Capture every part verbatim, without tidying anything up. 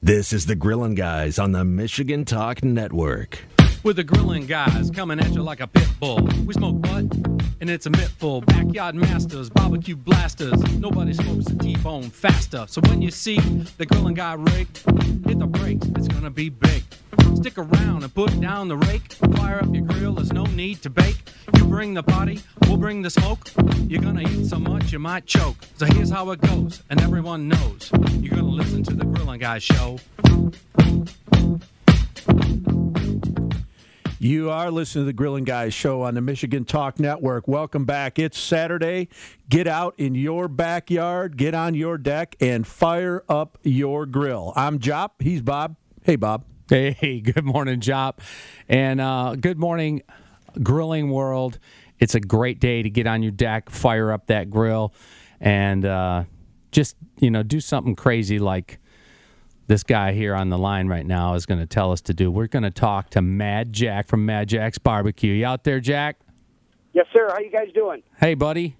This is the Grillin' Guys on the Michigan Talk Network. With the Grillin' Guys coming at you like a pit bull. We smoke butt, and it's a mittful. Backyard masters, barbecue blasters. Nobody smokes a T-bone faster. So when you see the Grillin' Guy rig, hit the brakes, it's gonna be big. Stick around and put down the rake. Fire up your grill, there's no need to bake. You bring the party, we'll bring the smoke. You're gonna eat so much you might choke. So here's how it goes, and everyone knows. You're gonna listen to the Grillin' Guy show. You are listening to the Grillin' Guys show on the Michigan Talk Network. Welcome back. It's Saturday. Get out in your backyard, get on your deck, and fire up your grill. I'm Jop. He's Bob. Hey, Bob. Hey, good morning, Jop. And uh, good morning, grilling world. It's a great day to get on your deck, fire up that grill, and uh, just, you know, do something crazy like this guy here on the line right now is going to tell us to do. We're going to talk to Mad Jack from Mad Jack's Barbecue. You out there, Jack? Yes, sir. How you guys doing? Hey, buddy.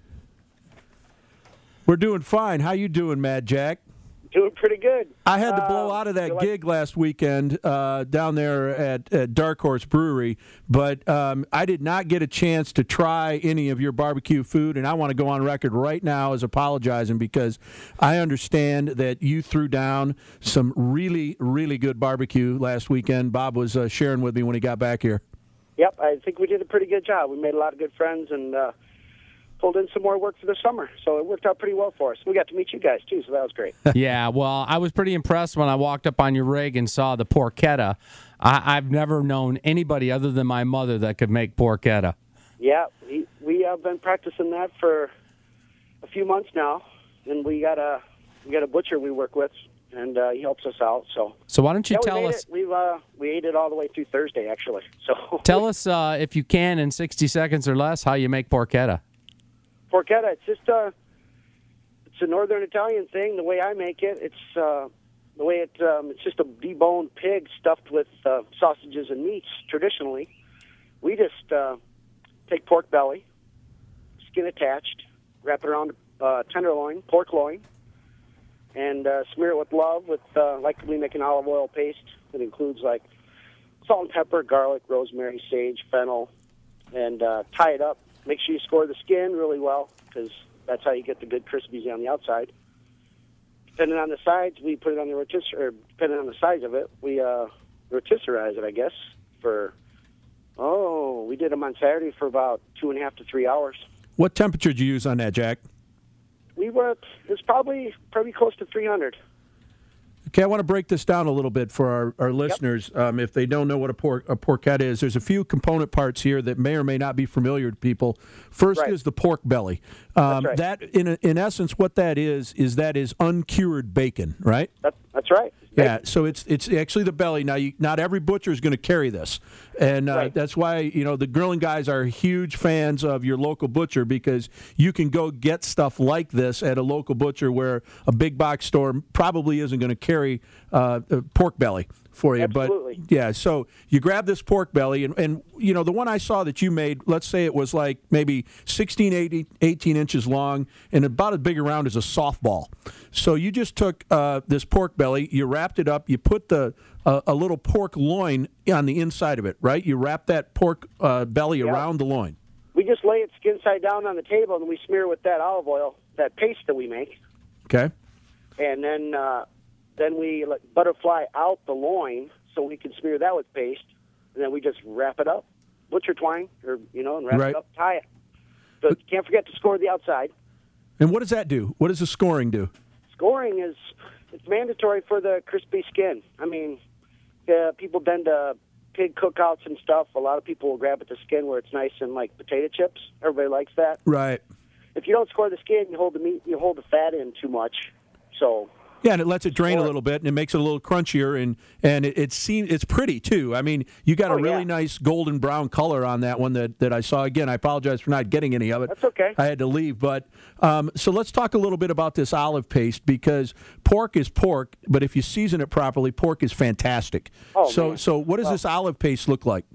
We're doing fine. How you doing, Mad Jack? Doing pretty good. I had to blow uh, out of that like- gig last weekend uh, down there at, at Dark Horse Brewery, but um, I did not get a chance to try any of your barbecue food, and I want to go on record right now as apologizing because I understand that you threw down some really, really good barbecue last weekend. Bob was uh, sharing with me when he got back here. Yep, I think we did a pretty good job. We made a lot of good friends and uh, pulled in some more work for the summer, so it worked out pretty well for us. We got to meet you guys, too, so that was great. Yeah, well, I was pretty impressed when I walked up on your rig and saw the porchetta. I- I've never known anybody other than my mother that could make porchetta. Yeah, we, we have been practicing that for a few months now, and we got a we got a butcher we work with, and uh, he helps us out. So, So why don't you yeah, we tell made us? It. We've uh, we ate it all the way through Thursday, actually. So Tell us, uh, if you can, in sixty seconds or less, how you make porchetta. Porchetta, it's just a it's a northern Italian thing. The way I make it, it's uh, the way it um, it's just a deboned pig stuffed with uh, sausages and meats. Traditionally, we just uh, take pork belly, skin attached, wrap it around uh, tenderloin, pork loin, and uh, smear it with love. With uh, like we make an olive oil paste that includes like salt and pepper, garlic, rosemary, sage, fennel, and uh, tie it up. Make sure you score the skin really well because that's how you get the good crispies on the outside. Depending on the sides, we put it on the rotisserie, or depending on the size of it, we uh, rotisserize it, I guess, for, oh, we did them on Saturday for about two and a half to three hours. What temperature did you use on that, Jack? We were, it was probably, probably close to three hundred. Okay, I want to break this down a little bit for our, our listeners. Yep. Um, if they don't know what a, por- a porchetta is, there's a few component parts here that may or may not be familiar to people. First right. is the pork belly. Um, that's right. That, in in essence, what that is is that is uncured bacon, right? That, that's right. Yeah, so it's it's actually the belly. Now, you, not every butcher is going to carry this, and uh, right. that's why you know the Grilling Guys are huge fans of your local butcher because you can go get stuff like this at a local butcher where a big box store probably isn't going to carry uh, a pork belly for you. Absolutely. But yeah, so you grab this pork belly, and, and you know the one I saw that you made. Let's say it was like maybe sixteen, eighteen inches long, and about as big around as a softball. So you just took uh, this pork belly, you wrapped it up, you put the uh, a little pork loin on the inside of it, right? You wrap that pork uh, belly yep. around the loin. We just lay it skin side down on the table, and we smear with that olive oil, that paste that we make. Okay. And then uh, then we let butterfly out the loin so we can smear that with paste, and then we just wrap it up, butcher twine, or you know, and wrap right. it up, tie it. So you can't forget to score the outside. And what does that do? What does the scoring do? Scoring is it's mandatory for the crispy skin. I mean, uh, people tend to pig cookouts and stuff. A lot of people will grab at the skin where it's nice and like potato chips. Everybody likes that. Right. If you don't score the skin, you hold the meat, you hold the fat in too much. So. Yeah, and it lets it drain a little bit, and it makes it a little crunchier, and and it, it seems it's pretty too. I mean, you got oh, a really yeah. nice golden brown color on that one that, that I saw. Again, I apologize for not getting any of it. That's okay. I had to leave, but um, so let's talk a little bit about this olive paste because pork is pork, but if you season it properly, pork is fantastic. Oh, so man. so what does well, this olive paste look like?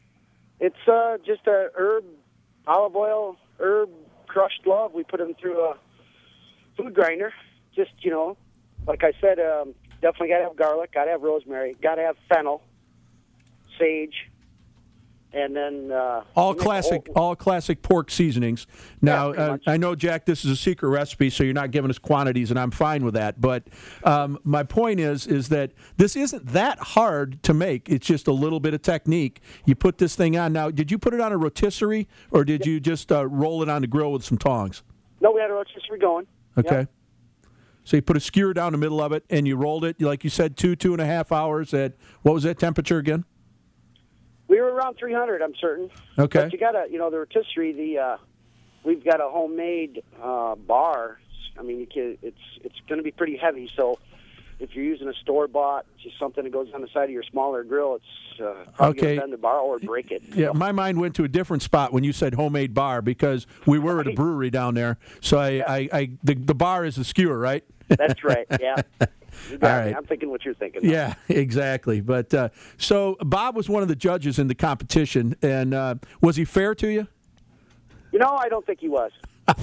It's uh, just a herb, olive oil, herb crushed love. We put them through a food grinder. Just you know. Like I said, um, definitely got to have garlic, got to have rosemary, got to have fennel, sage, and then uh, all classic, all classic pork seasonings. Now, Yeah, uh, I know, Jack, this is a secret recipe, so you're not giving us quantities, and I'm fine with that. But um, my point is, is that this isn't that hard to make. It's just a little bit of technique. You put this thing on. Now, did you put it on a rotisserie, or did you just uh, roll it on the grill with some tongs? No, we had a rotisserie going. Okay. Yep. So you put a skewer down the middle of it, and you rolled it, like you said, two, two and a half hours at, what was that temperature again? We were around three hundred, I'm certain. Okay. But you got to, you know, the rotisserie, the uh, we've got a homemade uh, bar. I mean, you can, it's it's going to be pretty heavy, so if you're using a store-bought, just something that goes on the side of your smaller grill, it's uh, probably Okay. going to bend the bar or break it. Yeah, my mind went to a different spot when you said homemade bar because we were at a brewery down there. So I, I, I the, the bar is the skewer, right? That's right, yeah. You got All me. right. I'm thinking what you're thinking. Yeah, exactly. But uh, so Bob was one of the judges in the competition, and uh, was he fair to you? You know, I don't think he was.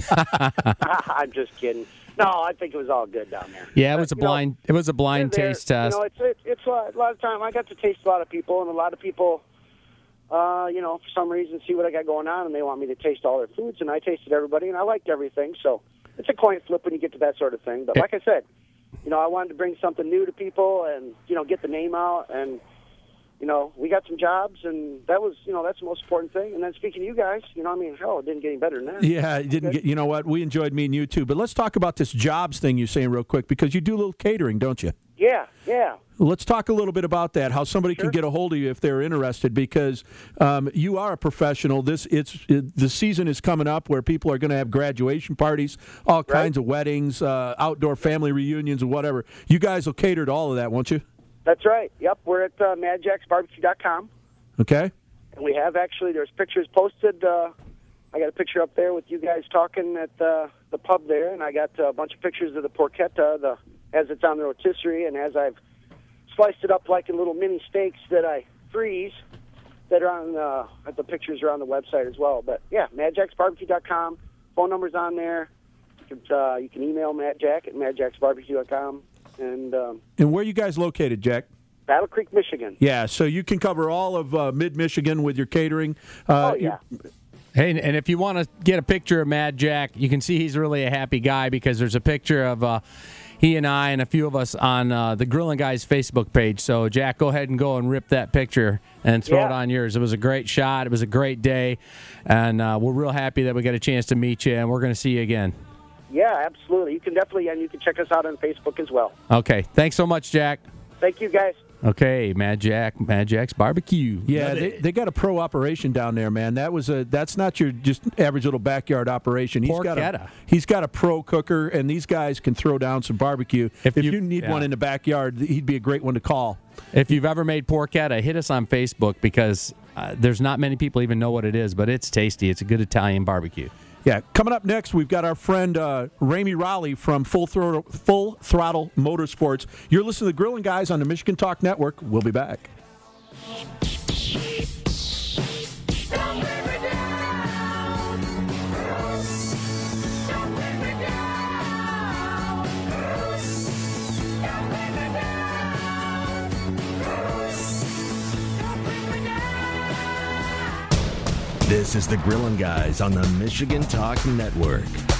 I'm just kidding. No, I think it was all good down there. Yeah, it was a But, you know, blind. It was a blind they're there. taste test. You know, it's it's, it's a, lot, a lot of time. I got to taste a lot of people, and a lot of people, uh, you know, for some reason, see what I got going on, and they want me to taste all their foods, and I tasted everybody, and I liked everything. So it's a coin flip when you get to that sort of thing. But like I said, you know, I wanted to bring something new to people, and you know, get the name out, and you know, we got some jobs, and that was, you know, that's the most important thing. And then speaking to you guys, you know, I mean, hell, it didn't get any better than that. Yeah, it didn't get. You know what? We enjoyed meeting you too. But let's talk about this jobs thing you're saying real quick because you do a little catering, don't you? Yeah, yeah. Let's talk a little bit about that. How somebody Sure. can get a hold of you if they're interested, because um, you are a professional. This it's it, the season is coming up where people are going to have graduation parties, all kinds of weddings, uh, outdoor family reunions, or whatever. You guys will cater to all of that, won't you? That's right. Yep, we're at uh, mad jacks barbecue dot com. Okay. And we have actually, there's pictures posted. Uh, I got a picture up there with you guys talking at uh, the pub there, and I got uh, a bunch of pictures of the porchetta, the as it's on the rotisserie, and as I've sliced it up like in little mini steaks that I freeze that are on uh, the pictures are on the website as well. But yeah, mad jacks barbecue dot com. Phone number's on there. You can, uh, you can email Madjack at mad jacks barbecue dot com. And um, And where are you guys located, Jack? Battle Creek, Michigan. Yeah, so you can cover all of uh, mid-Michigan with your catering. Uh, Oh, yeah. Hey, and- and if you want to get a picture of Mad Jack, you can see he's really a happy guy because there's a picture of uh, he and I and a few of us on uh, the Grillin' Guys Facebook page. So, Jack, go ahead and go and rip that picture and throw Yeah. it on yours. It was a great shot. It was a great day. And uh, we're real happy that we got a chance to meet you, and we're going to see you again. Yeah, absolutely. You can definitely, and you can check us out on Facebook as well. Okay. Thanks so much, Jack. Thank you, guys. Okay, Mad Jack, Mad Jack's Barbecue. Yeah, they, they got a pro operation down there, man. That was a that's not your just average little backyard operation. He's got a Porchetta. he's got a pro cooker, and these guys can throw down some barbecue. If If, you- you, need yeah. one in the backyard, he'd be a great one to call. If you've ever made porchetta, hit us on Facebook because uh, there's not many people even know what it is, but it's tasty. It's a good Italian barbecue. Yeah, coming up next, we've got our friend uh, Ramey Raleigh from Full Throttle, Full Throttle Motorsports. You're listening to the Grillin' Guys on the Michigan Talk Network. We'll be back. This is the Grillin' Guys on the Michigan Talk Network.